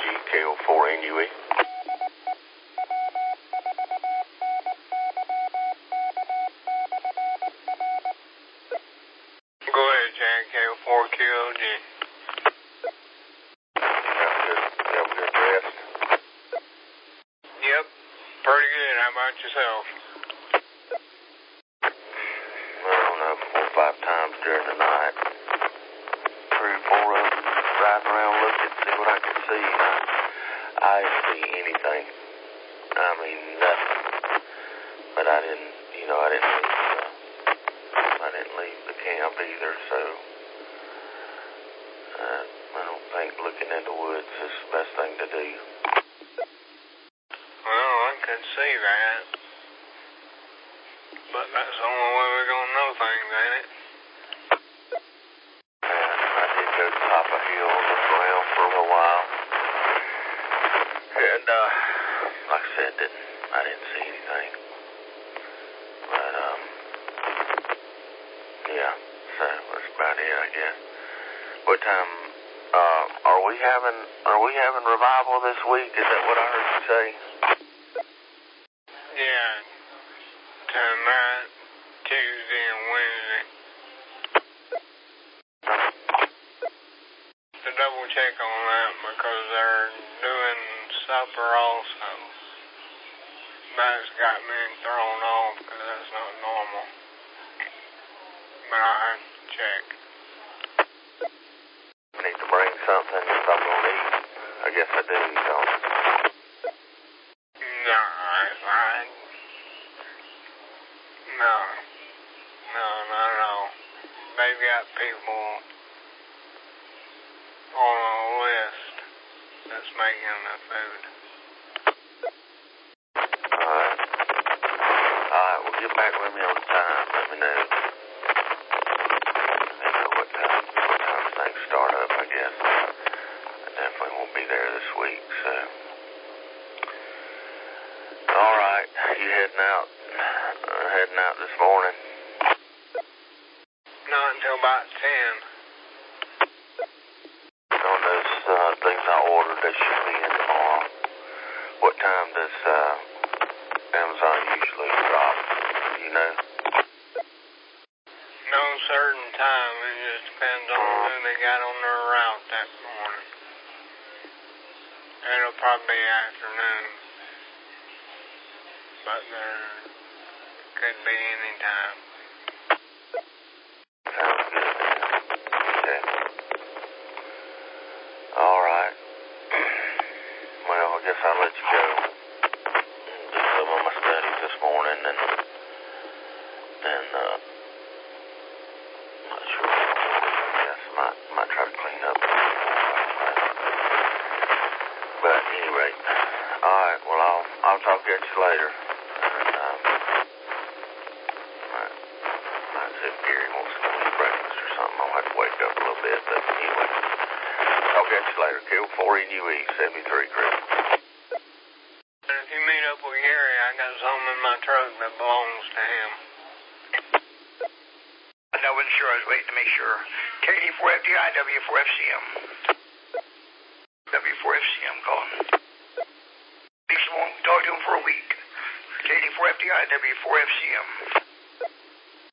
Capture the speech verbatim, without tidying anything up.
G K O four N U E. Go ahead, Jack. K O four Q O G. You have a good, you have a good rest? Yep, pretty good. How about yourself? Well, I don't know, four or five times during the night. Three or four of them riding around looking, see what I could see. I, I didn't see anything. I mean, nothing. But I didn't, you know, I didn't leave, uh, I didn't leave the camp either, so uh, I don't think looking in the woods is the best thing to do. Well, I could see that. But that's the only way we're going to know things, ain't it? I did go to the top of a hill and look around for a little while. And, uh, like I said, didn't, I didn't see anything. But, um, yeah, so that's about it, I guess. What time, uh, are we having, are we having revival this week? Is that what I heard you say? Yeah. Tonight, Tuesday, and Wednesday. To double check on that because they're doing supper also. That's got me thrown off because that's not normal. But I have to check. I need to bring something if I'm going to eat. I guess I do, don't I? No, I, I, no, no, not at all. They've got people on a list that's making the food. Alright. Alright, well, get back with me on the time. Let me know. Let me know what time, what time things start up, I guess. I definitely won't be there this week, so. Alright, you heading out, uh, heading out this morning? Not until about ten. On those uh, things I ordered, they should be in tomorrow. What time does uh, Amazon usually drop? Do you know? No certain time. It just depends on who they got on their route that morning. It'll probably be afternoon. But there could be any time. Sounds good. Okay. All right. Well, I guess I'll let you go and do some of my studies this morning, and and uh, I'm not sure. I guess I might might try to clean up. But anyway, all right. Well, I'll I'll talk at you later. And um, might might see if Gary wants to come eat breakfast or something. I'll have to wake up a little bit. But anyway, talk at you later. K O four N U E seventy-three, Chris. And if you meet up with Gary, I got something in my truck that belongs to him. I wasn't sure. I was waiting to make sure. K D four F D I, W four F C M. W four F C M calling. Lisa won't talk to him for a week. K D four F D I, W four F C M.